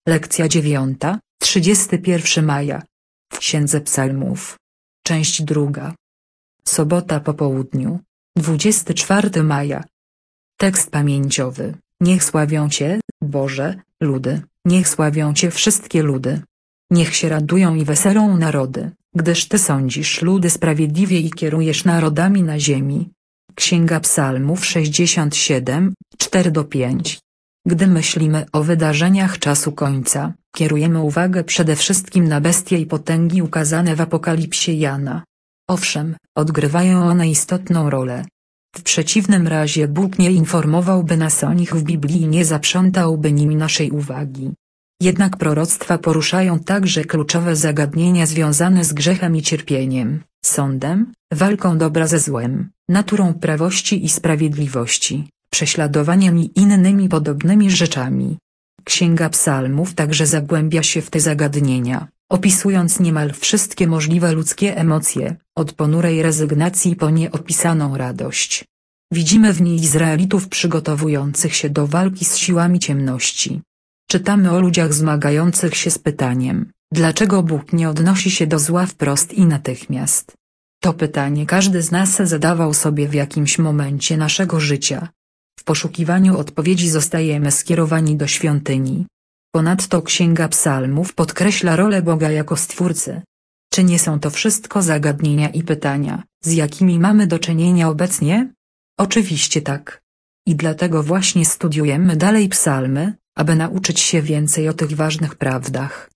Lekcja 9, 31 maja. W Księdze Psalmów. Część 2. Sobota po południu, 24 maja. Tekst pamięciowy. Niech sławią Cię, Boże, ludy, niech sławią Cię wszystkie ludy. Niech się radują i weselą narody, gdyż Ty sądzisz ludy sprawiedliwie i kierujesz narodami na ziemi. Księga Psalmów 67, 4-5. Gdy myślimy o wydarzeniach czasu końca, kierujemy uwagę przede wszystkim na bestie i potęgi ukazane w Apokalipsie Jana. Owszem, odgrywają one istotną rolę. W przeciwnym razie Bóg nie informowałby nas o nich w Biblii i nie zaprzątałby nimi naszej uwagi. Jednak proroctwa poruszają także kluczowe zagadnienia związane z grzechem i cierpieniem, sądem, walką dobra ze złem, naturą prawości i sprawiedliwości, prześladowaniem i innymi podobnymi rzeczami. Księga Psalmów także zagłębia się w te zagadnienia, opisując niemal wszystkie możliwe ludzkie emocje, od ponurej rezygnacji po nieopisaną radość. Widzimy w niej Izraelitów przygotowujących się do walki z siłami ciemności. Czytamy o ludziach zmagających się z pytaniem, dlaczego Bóg nie odnosi się do zła wprost i natychmiast. To pytanie każdy z nas zadawał sobie w jakimś momencie naszego życia. W poszukiwaniu odpowiedzi zostajemy skierowani do świątyni. Ponadto Księga Psalmów podkreśla rolę Boga jako Stwórcy. Czy nie są to wszystko zagadnienia i pytania, z jakimi mamy do czynienia obecnie? Oczywiście tak. I dlatego właśnie studiujemy dalej psalmy, aby nauczyć się więcej o tych ważnych prawdach.